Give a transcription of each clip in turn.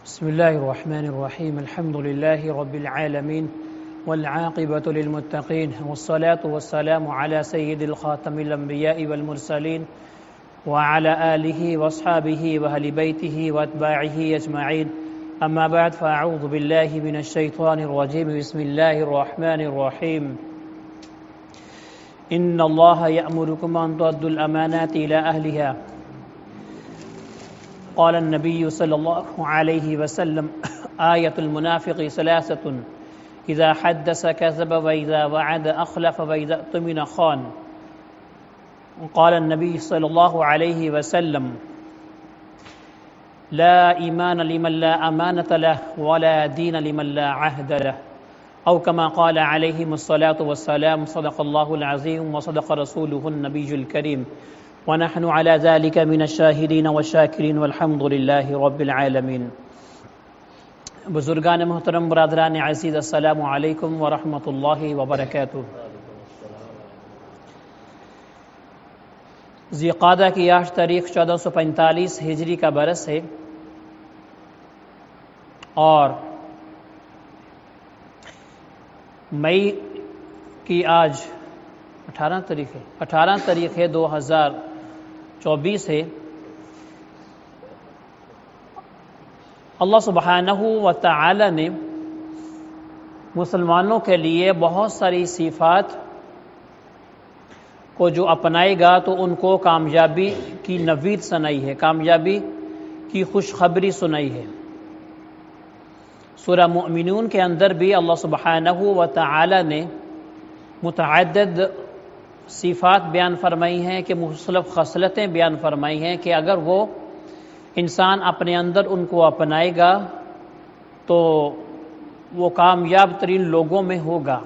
بسم الله الرحمن الرحيم الحمد لله رب العالمين والعاقبة للمتقين والصلاة والسلام على سيد الخاتم الأنبياء والمرسلين وعلى آله وأصحابه وأهل بيته وأتباعه أجمعين أما بعد فأعوذ بالله من الشيطان الرجيم بسم الله الرحمن الرحيم إن الله يأمركم أن تؤدوا الأمانات إلى أهلها قال النبي صلى الله عليه وسلم آية المنافق ثلاثة إذا حدث كذب وإذا وعد أخلف وإذا اؤتمن خان قال النبي صلى الله عليه وسلم لا إيمان لمن لا أمانة له ولا دين لمن لا عهد له أو كما قال عليهم الصلاة والسلام صدق الله العظيم وصدق رسوله النبي الكريم ونحن على ذلك من الشاهدين والشاكرين والحمد لله رب العالمين. بزرگان محترم، برادران عزیز، السلام علیکم ورحمۃ اللہ وبرکاتہ. ذی قعدہ کی 8 تاریخ 1445 ہجری کا برس ہے اور مئی کی آج 18 تاریخ ہے 2024 ہے. اللہ سبحانہ و تعالی نے مسلمانوں کے لیے بہت ساری صفات کو جو اپنائے گا تو ان کو کامیابی کی نوید سنائی ہے، کامیابی کی خوشخبری سنائی ہے. سورہ مؤمنون کے اندر بھی اللہ سبحانہ و تعالی نے متعدد صفات بیان فرمائی ہیں کہ مختلف خصلتیں بیان فرمائی ہیں کہ اگر وہ انسان اپنے اندر ان کو اپنائے گا تو وہ کامیاب ترین لوگوں میں ہوگا.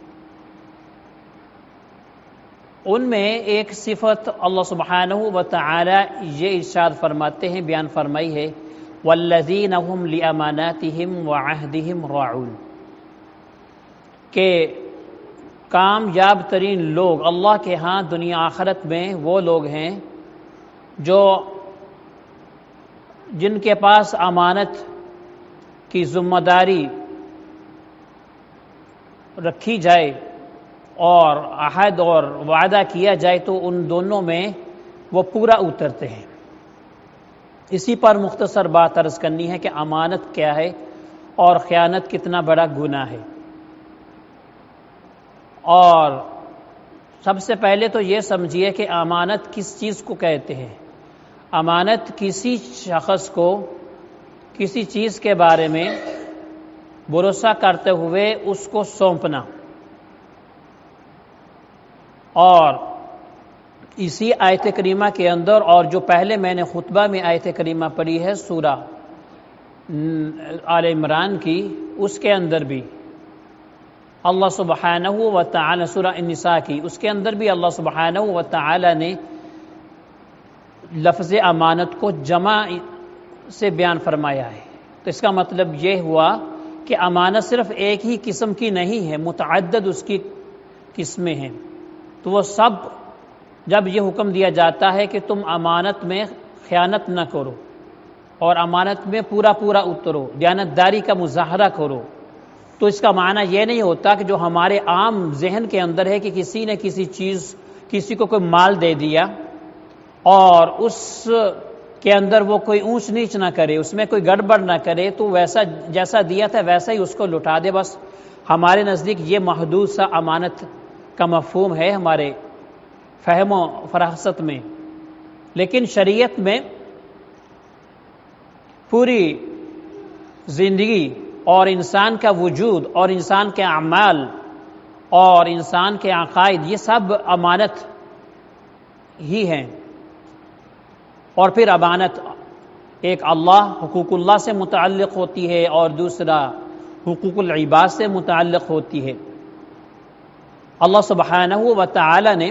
ان میں ایک صفت اللہ سبحانہ و تعالی یہ ارشاد فرماتے ہیں، بیان فرمائی ہے والذین هم لاماناتهم وعہدهم راعون، کہ کامیاب ترین لوگ اللہ کے ہاں دنیا آخرت میں وہ لوگ ہیں جو جن کے پاس امانت کی ذمہ داری رکھی جائے اور عہد اور وعدہ کیا جائے تو ان دونوں میں وہ پورا اترتے ہیں. اسی پر مختصر بات عرض کرنی ہے کہ امانت کیا ہے اور خیانت کتنا بڑا گناہ ہے. اور سب سے پہلے تو یہ سمجھیے کہ امانت کس چیز کو کہتے ہیں. امانت کسی شخص کو کسی چیز کے بارے میں بھروسہ کرتے ہوئے اس کو سونپنا. اور اسی آیت کریمہ کے اندر اور جو پہلے میں نے خطبہ میں آیت کریمہ پڑھی ہے سورہ آل عمران کی، اس کے اندر بھی اللہ سبحانہ و تعالی، سورہ النساء کی، اس کے اندر بھی اللہ سبحانہ و تعالی نے لفظ امانت کو جمع سے بیان فرمایا ہے. تو اس کا مطلب یہ ہوا کہ امانت صرف ایک ہی قسم کی نہیں ہے، متعدد اس کی قسمیں ہیں. تو وہ سب جب یہ حکم دیا جاتا ہے کہ تم امانت میں خیانت نہ کرو اور امانت میں پورا اترو، دیانتداری کا مظاہرہ کرو، تو اس کا معنی یہ نہیں ہوتا کہ جو ہمارے عام ذہن کے اندر ہے کہ کسی نے کسی کو کوئی مال دے دیا اور اس کے اندر وہ کوئی اونچ نیچ نہ کرے، اس میں کوئی گڑبڑ نہ کرے، تو ویسا جیسا دیا تھا ویسا ہی اس کو لوٹا دے. بس ہمارے نزدیک یہ محدود سا امانت کا مفہوم ہے ہمارے فہم و فراست میں. لیکن شریعت میں پوری زندگی اور انسان کا وجود اور انسان کے اعمال اور انسان کے عقائد یہ سب امانت ہی ہیں. اور پھر امانت ایک اللہ، حقوق اللہ سے متعلق ہوتی ہے اور دوسرا حقوق العباد سے متعلق ہوتی ہے. اللہ سبحانہ و تعالی نے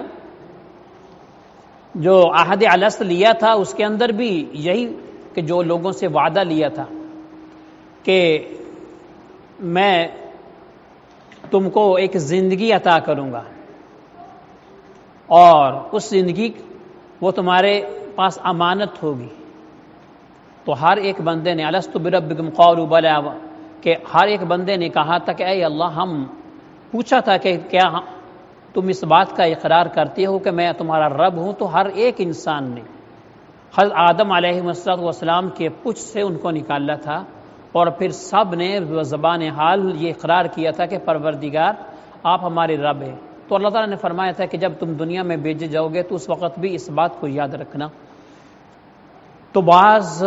جو عہد الست لیا تھا اس کے اندر بھی یہی کہ جو لوگوں سے وعدہ لیا تھا کہ میں تم کو ایک زندگی عطا کروں گا اور اس زندگی وہ تمہارے پاس امانت ہوگی. تو ہر ایک بندے نے الست بربکم قالوا بلی، کہ ہر ایک بندے نے کہا تھا کہ اے اللہ، ہم پوچھا تھا کہ کیا تم اس بات کا اقرار کرتے ہو کہ میں تمہارا رب ہوں؟ تو ہر ایک انسان نے حضرت آدم علیہ السلام کے پچھ سے ان کو نکالا تھا، اور پھر سب نے زبان حال یہ اقرار کیا تھا کہ پروردگار آپ ہمارے رب ہیں۔ تو اللہ تعالیٰ نے فرمایا تھا کہ جب تم دنیا میں بھیجے جاؤ گے تو اس وقت بھی اس بات کو یاد رکھنا۔ تو بعض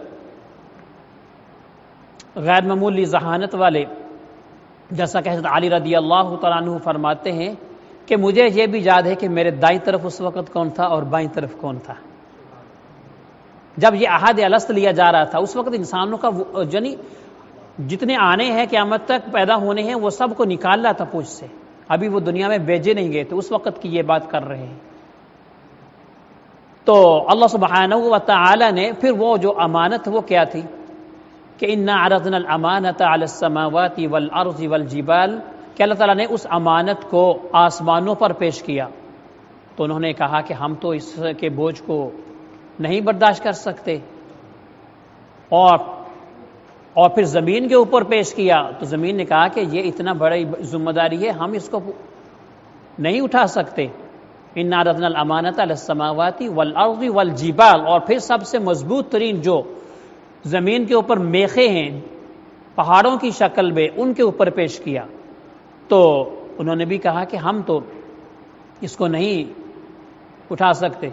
غیر معمولی ذہانت والے، جیسا کہ حضرت علی رضی اللہ تعالیٰ عنہ فرماتے ہیں کہ مجھے یہ بھی یاد ہے کہ میرے دائیں طرف اس وقت کون تھا اور بائیں طرف کون تھا۔ جب یہ عہد الست لیا جا رہا تھا اس وقت انسانوں کا یعنی جتنے آنے ہیں قیامت تک پیدا ہونے ہیں وہ سب کو نکال رہا تھا پوچھ سے، ابھی وہ دنیا میں بھیجے نہیں گئے تھے، اس وقت کی یہ بات کر رہے ہیں۔ تو اللہ سبحانہ و تعالی نے پھر وہ جو امانت وہ کیا تھی کہ انا عرضنا الامانۃ علی السماوات والارض والجبال، کہ اللہ تعالیٰ نے اس امانت کو آسمانوں پر پیش کیا، تو انہوں نے کہا کہ ہم تو اس کے بوجھ کو نہیں برداشت کر سکتے، اور پھر زمین کے اوپر پیش کیا تو زمین نے کہا کہ یہ اتنا بڑی ذمہ داری ہے، ہم اس کو نہیں اٹھا سکتے۔ انا عرضنا الامانۃ علی السماوات والارض والجبال، اور پھر سب سے مضبوط ترین جو زمین کے اوپر میخیں ہیں پہاڑوں کی شکل میں، ان کے اوپر پیش کیا، تو انہوں نے بھی کہا کہ ہم تو اس کو نہیں اٹھا سکتے،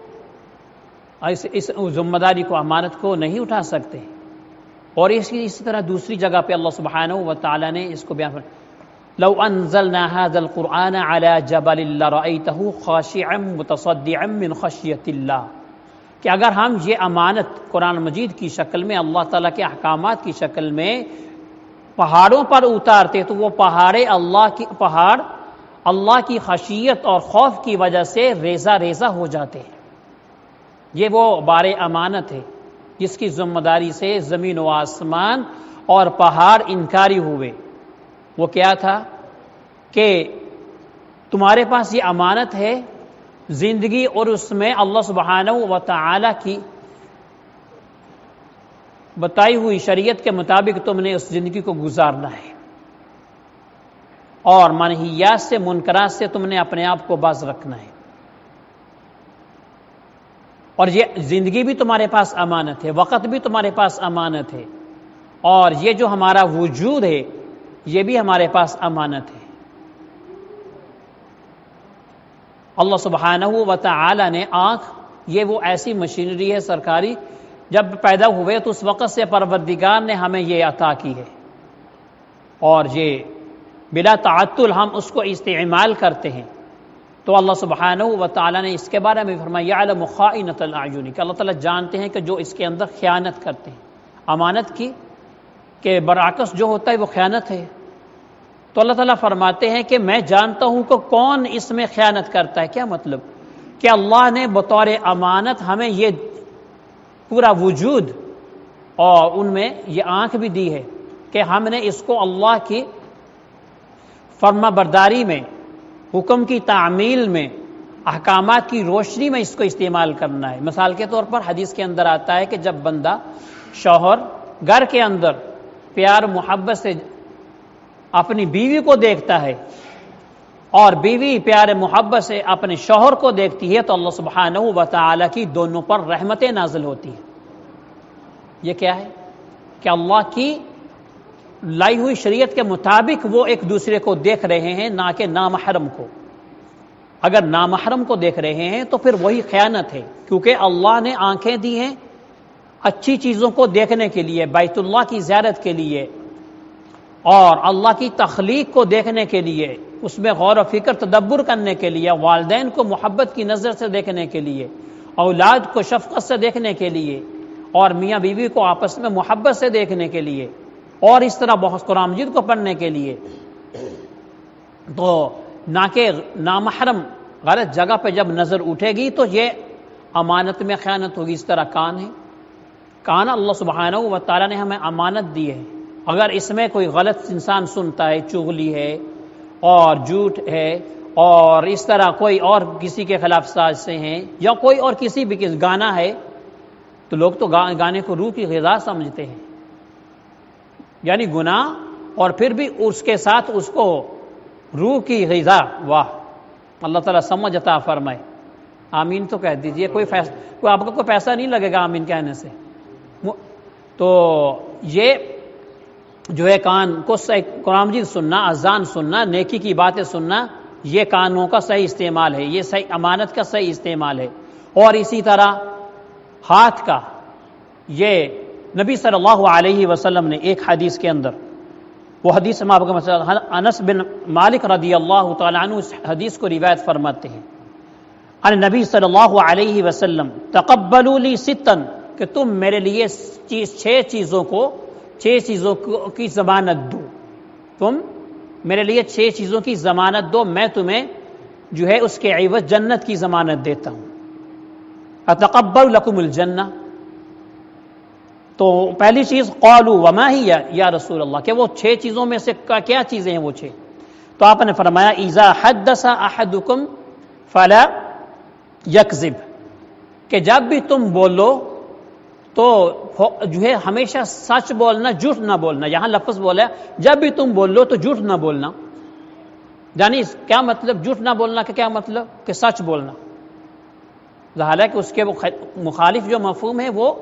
اس ذمہ داری کو، امانت کو نہیں اٹھا سکتے۔ اور اسی طرح دوسری جگہ پہ اللہ سبحانہ و تعالی نے اس کو بیان فرمایا، لو انزلنا هذا القرآن على جبل لرأيته خاشعا متصدعا من خشیۃ اللہ، کہ اگر ہم یہ امانت قرآن مجید کی شکل میں، اللہ تعالیٰ کے احکامات کی شکل میں پہاڑوں پر اتارتے تو وہ پہاڑ اللہ کی خشیت اور خوف کی وجہ سے ریزہ ریزہ ہو جاتے ہیں۔ یہ وہ بار امانت ہے جس کی ذمہ داری سے زمین و آسمان اور پہاڑ انکاری ہوئے۔ وہ کیا تھا کہ تمہارے پاس یہ امانت ہے زندگی، اور اس میں اللہ سبحانہ و تعالی کی بتائی ہوئی شریعت کے مطابق تم نے اس زندگی کو گزارنا ہے، اور منہیات سے، منکرات سے تم نے اپنے آپ کو باز رکھنا ہے، اور یہ زندگی بھی تمہارے پاس امانت ہے، وقت بھی تمہارے پاس امانت ہے، اور یہ جو ہمارا وجود ہے یہ بھی ہمارے پاس امانت ہے۔ اللہ سبحانہ و تعالی نے آنکھ، یہ وہ ایسی مشینری ہے سرکاری، جب پیدا ہوئے تو اس وقت سے پروردگار نے ہمیں یہ عطا کی ہے، اور یہ بلا تعطل ہم اس کو استعمال کرتے ہیں۔ تو اللہ سبحانہ و تعالی نے اس کے بارے میں فرمایا یعلم خائنۃ الاعین، کہ اللہ تعالیٰ جانتے ہیں کہ جو اس کے اندر خیانت کرتے ہیں، امانت کی کہ برعکس جو ہوتا ہے وہ خیانت ہے۔ تو اللہ تعالیٰ فرماتے ہیں کہ میں جانتا ہوں کہ کون اس میں خیانت کرتا ہے۔ کیا مطلب؟ کہ اللہ نے بطور امانت ہمیں یہ پورا وجود اور ان میں یہ آنکھ بھی دی ہے کہ ہم نے اس کو اللہ کی فرما برداری میں، حکم کی تعمیل میں، احکامات کی روشنی میں اس کو استعمال کرنا ہے۔ مثال کے طور پر حدیث کے اندر آتا ہے کہ جب بندہ، شوہر گھر کے اندر پیار محبت سے اپنی بیوی کو دیکھتا ہے اور بیوی پیار محبت سے اپنے شوہر کو دیکھتی ہے تو اللہ سبحانہ و تعالی کی دونوں پر رحمتیں نازل ہوتی ہیں۔ یہ کیا ہے؟ کہ اللہ کی لائی ہوئی شریعت کے مطابق وہ ایک دوسرے کو دیکھ رہے ہیں، نہ کہ نامحرم کو۔ اگر نامحرم کو دیکھ رہے ہیں تو پھر وہی خیانت ہے، کیونکہ اللہ نے آنکھیں دی ہیں اچھی چیزوں کو دیکھنے کے لیے، بیت اللہ کی زیارت کے لیے، اور اللہ کی تخلیق کو دیکھنے کے لیے، اس میں غور و فکر تدبر کرنے کے لیے، والدین کو محبت کی نظر سے دیکھنے کے لیے، اولاد کو شفقت سے دیکھنے کے لیے، اور میاں بیوی کو آپس میں محبت سے دیکھنے کے لیے، اور اس طرح بہت قرآن مجید کو پڑھنے کے لیے۔ تو نہ کہ نامحرم غلط جگہ پہ جب نظر اٹھے گی تو یہ امانت میں خیانت ہوگی۔ اس طرح کان ہے، کان اللہ سبحانہ و تعالیٰ نے ہمیں امانت دی ہے، اگر اس میں کوئی غلط انسان سنتا ہے، چغلی ہے اور جھوٹ ہے اور اس طرح کوئی اور کسی کے خلاف سازشیں ہیں یا کوئی اور کسی بھی گانا ہے، تو لوگ تو گانے کو روح کی غذا سمجھتے ہیں، یعنی گناہ اور پھر بھی اس کے ساتھ اس کو روح کی غذا. واہ، اللہ تعالیٰ سمجھ عطا فرمائے. آمین تو کہہ دیجئے، کوئی آپ کو کوئی پیسہ نہیں لگے گا آمین کہنے سے. تو یہ جو ہے کان کو قرآن مجید سننا، اذان سننا، نیکی کی باتیں سننا، یہ کانوں کا صحیح استعمال ہے، یہ صحیح امانت کا صحیح استعمال ہے. اور اسی طرح ہاتھ کا، یہ نبی صلی اللہ علیہ وسلم نے ایک حدیث کے اندر، وہ حدیث میں آپ کو انس بن مالک رضی اللہ تعالیٰ عنہ اس حدیث کو روایت فرماتے ہیں، ان نبی صلی اللہ علیہ وسلم تقبلوا لی ستن، کہ تم میرے لیے چھ چیزوں کی ضمانت دو، تم میرے لیے 6 چیزوں کی ضمانت دو، میں تمہیں جو ہے اس کے عوض جنت کی ضمانت دیتا ہوں. اتقبل لکم الجنہ، تو پہلی چیز قالوا وما ہی یا رسول اللہ، کہ وہ 6 چیزوں میں سے کیا چیزیں ہیں وہ 6؟ تو آپ نے فرمایا اذا حدث احدکم فلا یکذب، کہ جب بھی تم بولو تو جو ہے ہمیشہ سچ بولنا، جھوٹ نہ بولنا. یہاں لفظ بولا جب بھی تم بولو تو جھوٹ نہ بولنا، یعنی کیا مطلب جھوٹ نہ بولنا کا کیا مطلب؟ کہ سچ بولنا. حالانکہ اس کے مخالف جو مفہوم ہے وہ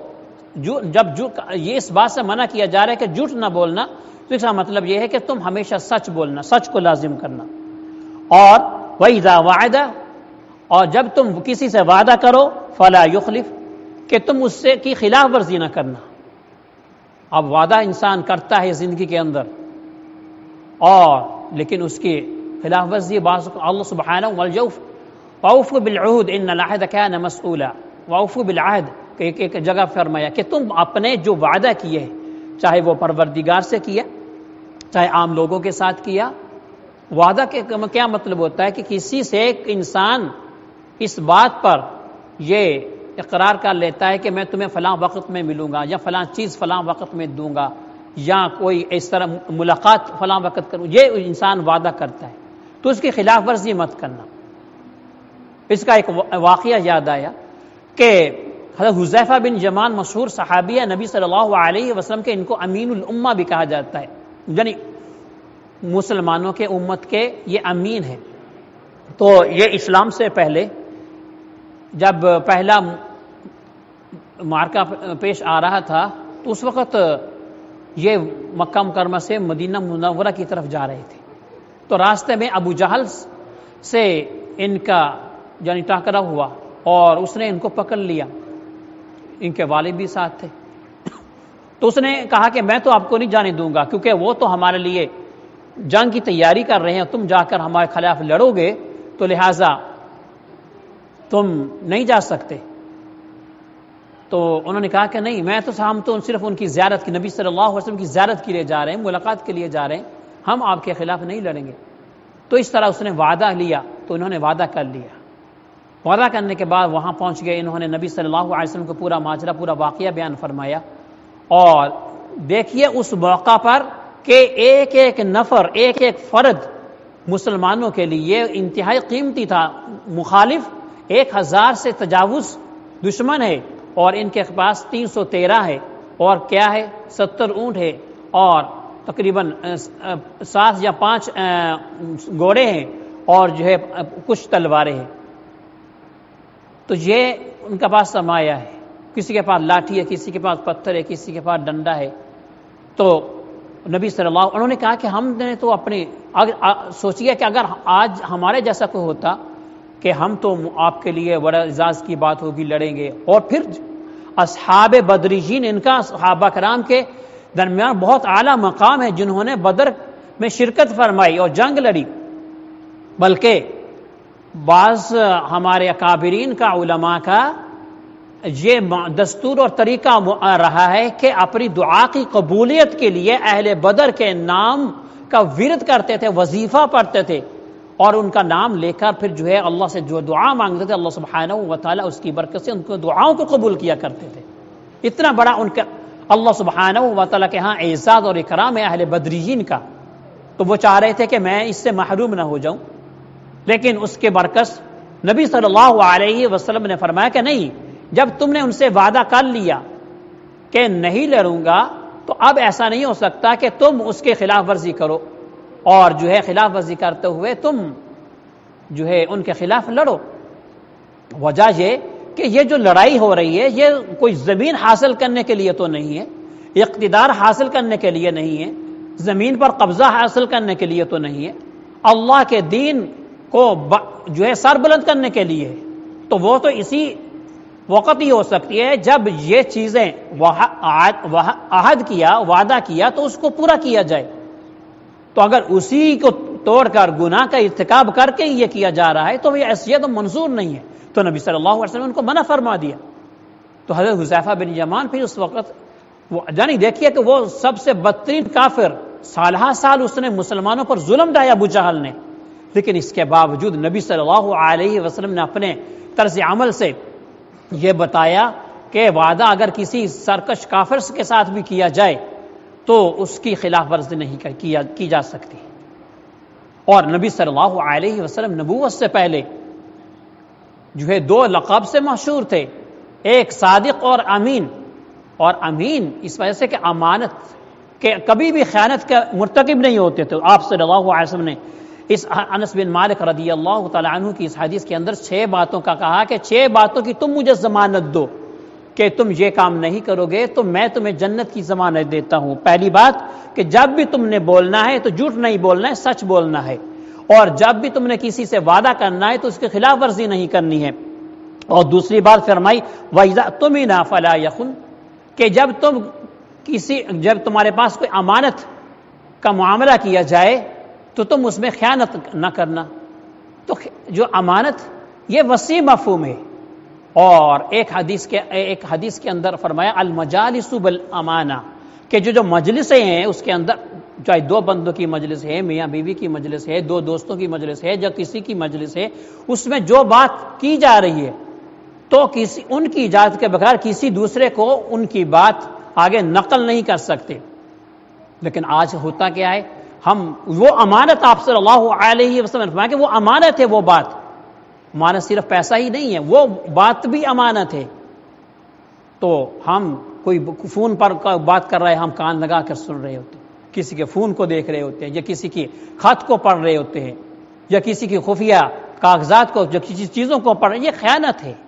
یہ اس بات سے منع کیا جا رہا ہے کہ جھوٹ نہ بولنا، تو اس کا مطلب یہ ہے کہ تم ہمیشہ سچ بولنا، سچ کو لازم کرنا. اور وَإِذَا وَعَدَ، اور جب تم کسی سے وعدہ کرو فَلَا يُخْلِفْ، کہ تم اس سے کی خلاف ورزی نہ کرنا. اب وعدہ انسان کرتا ہے زندگی کے اندر، اور لیکن اس کی خلاف ورزی بعض اللہ سبحانہ وَأَوْفُوا بِالْعُهْدِ إِنَّ الْعَهْدَ كَانَ مَسْئُولًا، وَأَوْفُوا بِالْعَهْدِ، کہ ایک جگہ فرمایا کہ تم اپنے جو وعدہ کیے ہیں، چاہے وہ پروردگار سے کیا، چاہے عام لوگوں کے ساتھ کیا. وعدہ کے کیا مطلب ہوتا ہے کہ کسی سے ایک انسان اس بات پر یہ اقرار کر لیتا ہے کہ میں تمہیں فلاں وقت میں ملوں گا، یا فلاں چیز فلاں وقت میں دوں گا، یا کوئی اس طرح ملاقات فلاں وقت کروں، یہ انسان وعدہ کرتا ہے، تو اس کی خلاف ورزی مت کرنا. اس کا ایک واقعہ یاد آیا کہ حضرت حذیفہ بن یمان مشہور صحابی ہے، نبی صلی اللہ علیہ وسلم کے ان کو امین الامہ بھی کہا جاتا ہے، یعنی مسلمانوں کے امت کے یہ امین ہے. تو یہ اسلام سے پہلے جب پہلا معرکہ پیش آ رہا تھا تو اس وقت یہ مکہ مکرمہ سے مدینہ منورہ کی طرف جا رہے تھے. تو راستے میں ابو جہل سے ان کا یعنی ٹاکرا ہوا اور اس نے ان کو پکڑ لیا، ان کے والد بھی ساتھ تھے. تو اس نے کہا کہ میں تو آپ کو نہیں جانے دوں گا، کیونکہ وہ تو ہمارے لیے جنگ کی تیاری کر رہے ہیں، تم جا کر ہمارے خلاف لڑو گے تو لہٰذا تم نہیں جا سکتے. تو انہوں نے کہا کہ نہیں، میں تو ہم تو صرف ان کی زیارت کی، نبی صلی اللہ علیہ وسلم کی زیارت کے لیے جا رہے ہیں، ملاقات کے لیے جا رہے ہیں، ہم آپ کے خلاف نہیں لڑیں گے. تو اس طرح اس نے وعدہ لیا، تو انہوں نے وعدہ کر لیا. وعدہ کرنے کے بعد وہاں پہنچ گئے، انہوں نے نبی صلی اللہ علیہ وسلم کو پورا ماجرا، پورا واقعہ بیان فرمایا. اور دیکھیے اس موقع پر کہ ایک ایک نفر، ایک ایک فرد مسلمانوں کے لیے انتہائی قیمتی تھا. مخالف 1000 سے تجاوز دشمن ہے، اور ان کے پاس 313 ہے، اور کیا ہے 70 اونٹ ہے، اور تقریباً 7 یا 5 گھوڑے ہیں، اور جو ہے کچھ تلواریں ہیں. تو یہ ان کے پاس سرمایہ ہے، کسی کے پاس لاٹھی ہے، کسی کے پاس پتھر ہے، کسی کے پاس ڈنڈا ہے. تو نبی صلی اللہ علیہ وسلم انہوں نے کہا کہ ہم نے تو اپنے سوچیے کہ اگر آج ہمارے جیسا کوئی ہوتا کہ ہم تو آپ کے لیے بڑا اعزاز کی بات ہوگی، لڑیں گے. اور پھر اصحاب بدریین، ان کا صحابہ کرام کے درمیان بہت اعلیٰ مقام ہے، جنہوں نے بدر میں شرکت فرمائی اور جنگ لڑی. بلکہ بعض ہمارے اکابرین کا، علماء کا یہ دستور اور طریقہ رہا ہے کہ اپنی دعا کی قبولیت کے لیے اہل بدر کے نام کا ورد کرتے تھے، وظیفہ پڑھتے تھے، اور ان کا نام لے کر پھر جو ہے اللہ سے جو دعا مانگتے تھے، اللہ سبحانہ و تعالیٰ اس کی برکت سے ان کو دعاؤں کو قبول کیا کرتے تھے. اتنا بڑا ان کا اللہ سبحانہ و تعالیٰ کے ہاں اعزاز اور اکرام ہے اہل بدریین کا. تو وہ چاہ رہے تھے کہ میں اس سے محروم نہ ہو جاؤں، لیکن اس کے برعکس نبی صلی اللہ علیہ وسلم نے فرمایا کہ نہیں، جب تم نے ان سے وعدہ کر لیا کہ نہیں لڑوں گا تو اب ایسا نہیں ہو سکتا کہ تم اس کے خلاف ورزی کرو اور جو ہے خلاف ورزی کرتے ہوئے تم جو ہے ان کے خلاف لڑو۔ وجہ یہ کہ یہ جو لڑائی ہو رہی ہے یہ کوئی زمین حاصل کرنے کے لیے تو نہیں ہے، اقتدار حاصل کرنے کے لیے نہیں ہے، زمین پر قبضہ حاصل کرنے کے لیے تو نہیں ہے، اللہ کے دین کو جو ہے سر بلند کرنے کے لیے ہے۔ تو وہ تو اسی وقت ہی ہو سکتی ہے جب یہ چیزیں عہد کیا، وعدہ کیا تو اس کو پورا کیا جائے۔ تو اگر اسی کو توڑ کر گناہ کا ارتکاب کر کے یہ کیا جا رہا ہے تو یہ تو منظور نہیں ہے، تو نبی صلی اللہ علیہ وسلم نے ان کو منع فرما دیا۔ تو حضرت حذیفہ بن یمان پھر اس وقت یعنی دیکھیے کہ وہ سب سے بدترین کافر، سالہ سال اس نے مسلمانوں پر ظلم ڈھایا ابو جہل نے، لیکن اس کے باوجود نبی صلی اللہ علیہ وسلم نے اپنے طرز عمل سے یہ بتایا کہ وعدہ اگر کسی سرکش کافر کے ساتھ بھی کیا جائے تو اس کی خلاف ورزی نہیں کی جا سکتی۔ اور نبی صلی اللہ علیہ وسلم نبوت سے پہلے جو ہے دو لقب سے مشہور تھے، ایک صادق اور امین۔ اور امین اس وجہ سے کہ امانت کہ کبھی بھی خیانت کا مرتکب نہیں ہوتے تھے۔ آپ صلی اللہ علیہ وسلم نے اس انس بن مالک رضی اللہ تعالی عنہ کی اس حدیث کے اندر 6 باتوں کا کہا کہ 6 باتوں کی تم مجھے ضمانت دو کہ تم یہ کام نہیں کرو گے تو میں تمہیں جنت کی ضمانت دیتا ہوں۔ پہلی بات کہ جب بھی تم نے بولنا ہے تو جھوٹ نہیں بولنا ہے، سچ بولنا ہے، اور جب بھی تم نے کسی سے وعدہ کرنا ہے تو اس کے خلاف ورزی نہیں کرنی ہے۔ اور دوسری بات فرمائی وَإِذَا اؤْتُمِنَ فَلَا يَخُنْ کہ جب تمہارے پاس کوئی امانت کا معاملہ کیا جائے تو تم اس میں خیانت نہ کرنا۔ تو جو امانت یہ وسیع مفہوم ہے۔ اور ایک حدیث کے اندر فرمایا المجالس بالامانہ کہ جو مجلسیں ہیں اس کے اندر چاہے 2 بندوں کی مجلس ہے، میاں بیوی کی مجلس ہے، 2 دوستوں کی مجلس ہے، یا کسی کی مجلس ہے، اس میں جو بات کی جا رہی ہے تو ان کی اجازت کے بغیر کسی دوسرے کو ان کی بات آگے نقل نہیں کر سکتے۔ لیکن آج ہوتا کیا ہے، ہم وہ امانت آپ صلی اللہ علیہ وسلم نے فرمایا کہ وہ امانت ہے، وہ بات امانت صرف پیسہ ہی نہیں ہے، وہ بات بھی امانت ہے۔ تو ہم کوئی فون پر بات کر رہے ہیں، ہم کان لگا کر سن رہے ہوتے ہیں، کسی کے فون کو دیکھ رہے ہوتے ہیں، یا کسی کی خط کو پڑھ رہے ہوتے ہیں، یا کسی کی خفیہ کاغذات کو، جو کسی چیزوں کو پڑھ رہے ہیں، یہ خیانت ہے۔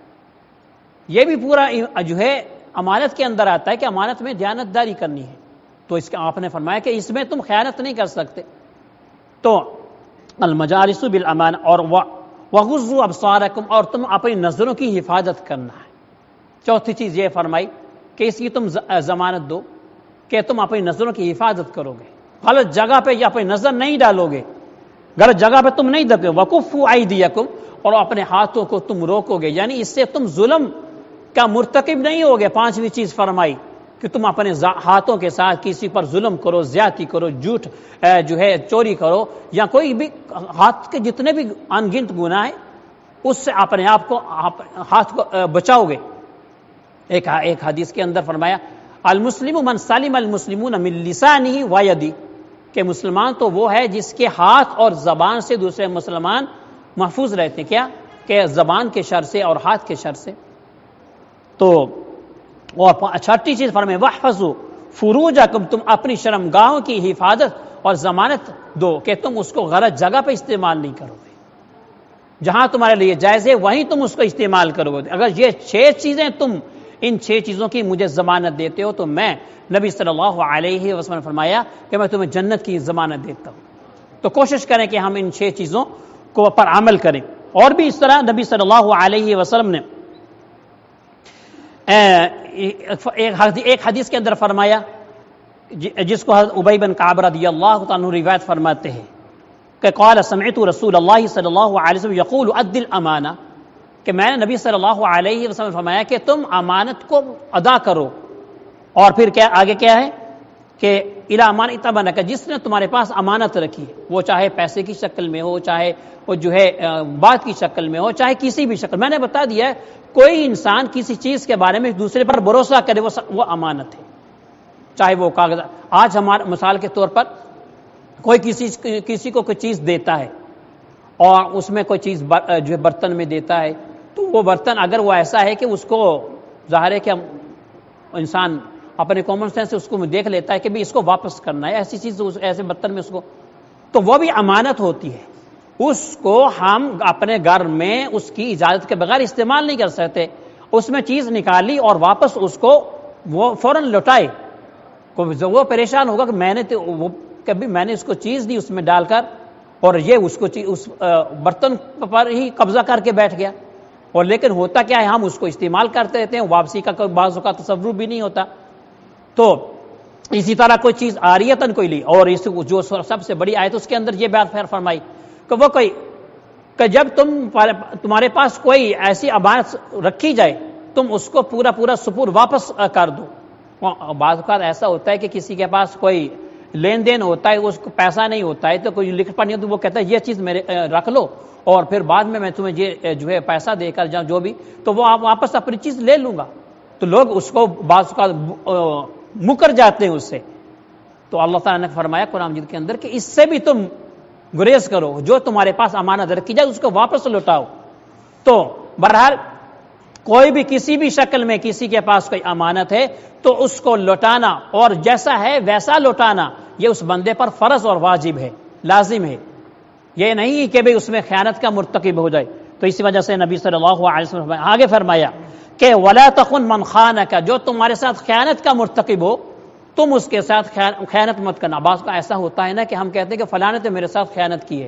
یہ بھی پورا جو ہے امانت کے اندر آتا ہے کہ امانت میں دیانتداری کرنی ہے۔ تو اس کا آپ نے فرمایا کہ اس میں تم خیانت نہیں کر سکتے۔ تو المجالس بالامانہ اور وغضوا ابصارکم اور تم اپنی نظروں کی حفاظت کرنا ہے۔ چوتھی چیز یہ فرمائی کہ اس کی تم ضمانت دو کہ تم اپنی نظروں کی حفاظت کرو گے، غلط جگہ پہ یا اپنی نظر نہیں ڈالو گے، غلط جگہ پہ تم نہیں دبو گے۔ وکفوا ایدیکم اور اپنے ہاتھوں کو تم روکو گے، یعنی اس سے تم ظلم کا مرتکب نہیں ہوگے۔ 5ویں چیز فرمائی کہ تم اپنے ہاتھوں کے ساتھ کسی پر ظلم کرو، زیادتی کرو، جھوٹ جو ہے چوری کرو، یا کوئی بھی ہاتھ کے جتنے بھی ان گنت گناہ ہیں اس سے اپنے آپ کو ہاتھ کو بچاؤ گے۔ ایک حدیث کے اندر فرمایا المسلم من سلم المسلمون من لسانہ ویدہ کہ مسلمان تو وہ ہے جس کے ہاتھ اور زبان سے دوسرے مسلمان محفوظ رہتے ہیں۔ کیا کہ زبان کے شر سے اور ہاتھ کے شر سے۔ تو اور 6ٹھی چیز فرمائے واحفظوا فروجکم تم اپنی شرمگاہوں کی حفاظت اور ضمانت دو کہ تم اس کو غلط جگہ پہ استعمال نہیں کرو گے، جہاں تمہارے لیے جائز ہے وہیں تم اس کو استعمال کرو گے۔ اگر یہ 6 چیزیں تم ان 6 چیزوں کی مجھے ضمانت دیتے ہو تو میں نبی صلی اللہ علیہ وسلم نے فرمایا کہ میں تمہیں جنت کی ضمانت دیتا ہوں۔ تو کوشش کریں کہ ہم ان 6 چیزوں کو پر عمل کریں۔ اور بھی اس طرح نبی صلی اللہ علیہ وسلم نے ایک حدیث کے اندر فرمایا جس کو حضرت ابی بن کعب رضی اللہ تعالیٰ عنہ روایت فرماتے ہیں کہ قال سمعت رسول اللہ صلی اللہ علیہ وسلم یقول ادی الامانہ کہ میں نے نبی صلی اللہ علیہ وسلم فرمایا کہ تم امانت کو ادا کرو۔ اور پھر کیا آگے کیا ہے کہ الی امانۃ امانہ کہ جس نے تمہارے پاس امانت رکھی وہ چاہے پیسے کی شکل میں ہو، چاہے وہ جو ہے بات کی شکل میں ہو، چاہے کسی بھی شکل۔ میں نے بتا دیا ہے کوئی انسان کسی چیز کے بارے میں دوسرے پر بھروسہ کرے وہ امانت ہے، چاہے وہ کاغذ۔ آج ہمارے مثال کے طور پر کوئی کسی کو کوئی چیز دیتا ہے اور اس میں کوئی چیز جو ہے برتن میں دیتا ہے، تو وہ برتن اگر وہ ایسا ہے کہ اس کو ظاہر ہے کہ انسان اپنے کامن سینس سے اس کو دیکھ لیتا ہے کہ بھی اس کو واپس کرنا ہے، ایسی چیز ایسے برتن میں اس کو، تو وہ بھی امانت ہوتی ہے، اس کو ہم اپنے گھر میں اس کی اجازت کے بغیر استعمال نہیں کر سکتے۔ اس میں چیز نکالی اور واپس اس کو وہ فوراً لوٹائے، وہ پریشان ہوگا کہ میں نے کبھی میں نے اس کو چیز دی اس میں ڈال کر، اور یہ اس کو اس برتن پر ہی قبضہ کر کے بیٹھ گیا، اور لیکن ہوتا کیا ہے ہم اس کو استعمال کرتے رہتے ہیں، واپسی کا بعض کا تصور بھی نہیں ہوتا۔ تو اسی طرح کوئی چیز عاریتاً کوئی لی، اور اس جو سب سے بڑی آیت اس کے اندر یہ بات فرمائی کہ وہ کوئی کہ جب تمہارے پاس کوئی ایسی امانت رکھی جائے تم اس کو پورا سپر واپس کر دو۔ بعض اوقات ایسا ہوتا ہے کہ کسی کے پاس کوئی لین دین ہوتا ہے، اس کو پیسہ نہیں ہوتا ہے، تو کوئی لکھ پڑھ نہیں ہوتا، وہ کہتا ہے یہ چیز میرے رکھ لو اور پھر بعد میں تمہیں یہ جو ہے پیسہ دے کر جاؤں جو بھی، تو وہ آپ واپس اپنی چیز لے لوں گا، تو لوگ اس کو بعض اوقات مکر جاتے ہیں اس سے۔ تو اللہ تعالیٰ نے فرمایا قرآن مجید کے اندر کہ اس سے بھی تم گریز کرو، جو تمہارے پاس امانت رکھی جائے اس کو واپس لوٹاؤ۔ تو بہرحال کوئی بھی کسی بھی شکل میں کسی کے پاس کوئی امانت ہے تو اس کو لوٹانا، اور جیسا ہے ویسا لوٹانا، یہ اس بندے پر فرض اور واجب ہے، لازم ہے، یہ نہیں کہ بھئی اس میں خیانت کا مرتکب ہو جائے۔ تو اسی وجہ سے نبی صلی اللہ علیہ وسلم آگے فرمایا کہ وَلَا تَخُنْ مَنْ خَانَكَ، جو تمہارے ساتھ خیانت کا مرتکب ہو تم اس کے ساتھ خیانت مت کرنا۔ بعض کا ایسا ہوتا ہے نا کہ ہم کہتے ہیں کہ فلاں نے تو میرے ساتھ خیانت کی ہے،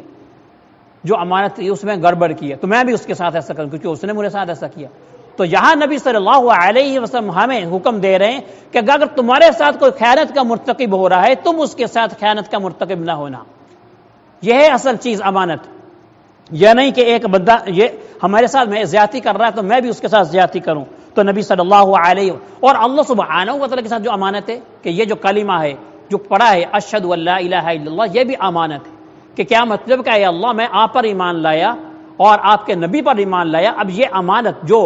جو امانت تھی اس میں گڑبڑ کی ہے، تو میں بھی اس کے ساتھ ایسا کروں کیونکہ اس نے میرے ساتھ ایسا کیا۔ تو یہاں نبی صلی اللہ علیہ وسلم ہمیں حکم دے رہے ہیں کہ اگر تمہارے ساتھ کوئی خیانت کا مرتکب ہو رہا ہے تم اس کے ساتھ خیانت کا مرتکب نہ ہونا، یہ ہے اصل چیز امانت۔ یہ نہیں کہ ایک بندہ یہ ہمارے ساتھ میں زیادتی کر رہا ہے تو میں بھی اس کے ساتھ زیادتی کروں۔ تو نبی صلی اللہ علیہ اور اللہ سبحانہ و تعالیٰ کے ساتھ جو امانت ہے کہ یہ جو کلمہ ہے جو پڑھا ہے اشہد ان لا الہ الا اللہ، یہ بھی امانت ہے کہ کیا مطلب کہ اے اللہ میں آپ پر ایمان لایا اور آپ کے نبی پر ایمان لایا، اب یہ امانت جو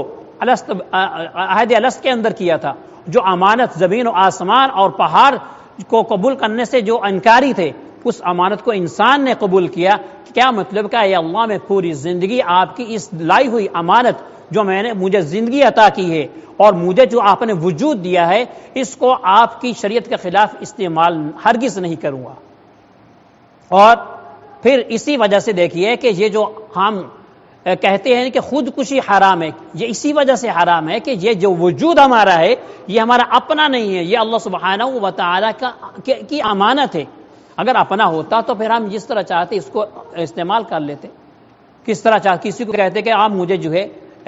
عہد الست کے اندر کیا تھا، جو امانت زمین و آسمان اور پہاڑ کو قبول کرنے سے جو انکاری تھے، اس امانت کو انسان نے قبول کیا، کیا مطلب کہ اے اللہ میں پوری زندگی آپ کی اس لائی ہوئی امانت جو میں نے مجھے زندگی عطا کی ہے اور مجھے جو آپ نے وجود دیا ہے، اس کو آپ کی شریعت کے خلاف استعمال ہرگز نہیں کروں گا۔ اور پھر اسی وجہ سے دیکھیے کہ یہ جو ہم کہتے ہیں کہ خودکشی حرام ہے، یہ اسی وجہ سے حرام ہے کہ یہ جو وجود ہمارا ہے یہ ہمارا اپنا نہیں ہے، یہ اللہ سبحانہ و تعالیٰ کی امانت ہے۔ اگر اپنا ہوتا تو پھر ہم جس طرح چاہتے اس کو استعمال کر لیتے، کس طرح چاہتے، کسی کو کہتے کہ آپ مجھے جو ہے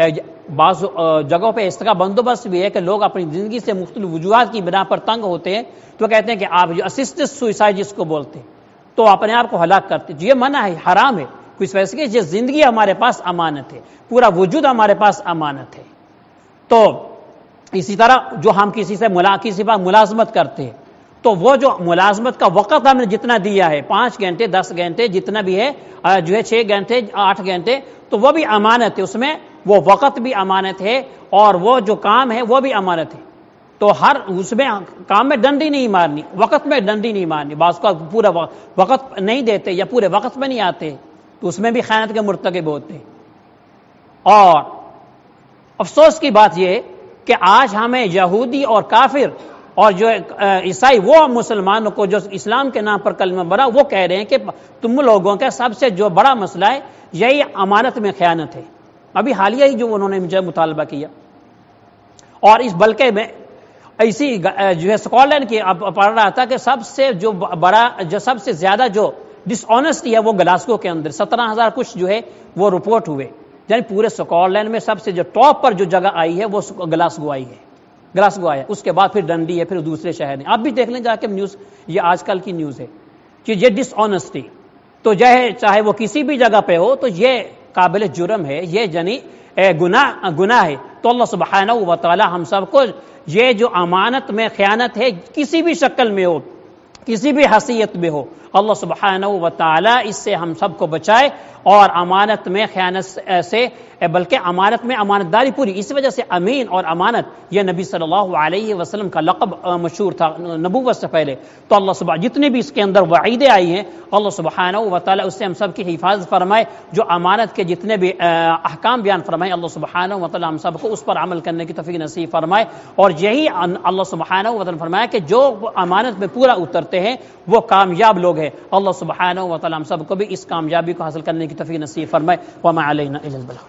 بعض جگہوں پہ اس طرح بندوبست بھی ہے کہ لوگ اپنی زندگی سے مختلف وجوہات کی بنا پر تنگ ہوتے ہیں تو کہتے ہیں کہ آپ جو اسسٹڈ سوئسائڈ جس کو بولتے ہیں تو اپنے آپ کو ہلاک کرتے، یہ منع ہے، حرام ہے، کچھ ویسے کہ یہ زندگی ہمارے پاس امانت ہے، پورا وجود ہمارے پاس امانت ہے۔ تو اسی طرح جو ہم کسی پر ملازمت کرتے ہیں تو وہ جو ملازمت کا وقت ہم نے جتنا دیا ہے 5 گھنٹے 10 گھنٹے جتنا بھی ہے جو ہے 6 گھنٹے 8 گھنٹے، تو وہ بھی امانت ہے، اس میں وہ وقت بھی امانت ہے اور وہ جو کام ہے وہ بھی امانت ہے۔ تو ہر اس میں کام میں ڈنڈی نہیں مارنی، وقت میں ڈنڈی نہیں مارنی، بعض کو پورا وقت نہیں دیتے یا پورے وقت میں نہیں آتے تو اس میں بھی خیانت کے مرتکب ہوتے ہیں۔ اور افسوس کی بات یہ ہے کہ آج ہمیں یہودی اور کافر اور جو عیسائی وہ مسلمانوں کو جو اسلام کے نام پر کلمہ بڑا وہ کہہ رہے ہیں کہ تم لوگوں کا سب سے جو بڑا مسئلہ ہے یہی امانت میں خیانت ہے۔ ابھی حالیہ ہی جو انہوں نے مجھے مطالبہ کیا، اور اس بلکہ میں اسی جو ہے اسکاٹ کی پڑھ رہا تھا کہ سب سے جو بڑا جو سب سے زیادہ جو ڈس آنیسٹی ہے وہ گلاسگو کے اندر 17,000 کچھ جو ہے وہ رپورٹ ہوئے، یعنی پورے اسکاٹ لینڈ میں سب سے جو ٹاپ پر جو جگہ آئی ہے وہ گلاسگو آئی ہے، گلاسگو آیا، اس کے بعد پھر ڈنڈی ہے، پھر دوسرے شہر ہیں۔ آپ بھی دیکھ لیں جا کے نیوز، یہ آج کل کی نیوز ہے کہ یہ ڈس آنیسٹی تو چاہے وہ کسی بھی جگہ پہ ہو تو یہ قابل جرم ہے، یہ یعنی گناہ ہے۔ تو اللہ سبحانہ و تعالی ہم سب کو یہ جو امانت میں خیانت ہے کسی بھی شکل میں ہو کسی بھی حیثیت میں ہو، اللہ سبحانہ و تعالی اس سے ہم سب کو بچائے، اور امانت میں خیانت سے، بلکہ امانت میں امانت داری پوری. اس وجہ سے امین اور امانت یہ نبی صلی اللہ علیہ وسلم کا لقب مشہور تھا نبوت سے پہلے. تو اللہ سبحانہ جتنے بھی اس کے اندر وعیدیں آئی ہیں، اللہ سبحانہ و تعالی اس سے ہم سب کی حفاظت فرمائے. جو امانت کے جتنے بھی احکام بیان فرمائے، اللہ سبحانہ و تعالی ہم سب کو اس پر عمل کرنے کی توفیق نصیب فرمائے. اور یہی اللہ سبحانہ و تعالی فرمایا کہ جو امانت میں پورا اترتے ہیں وہ کامیاب لوگ ہیں. اللہ سبحانہ و تعالی ہم سب کو بھی اس کامیابی کو حاصل کرنے کی توفیق نصیب فرمائے. وما علینا الا البلاغ.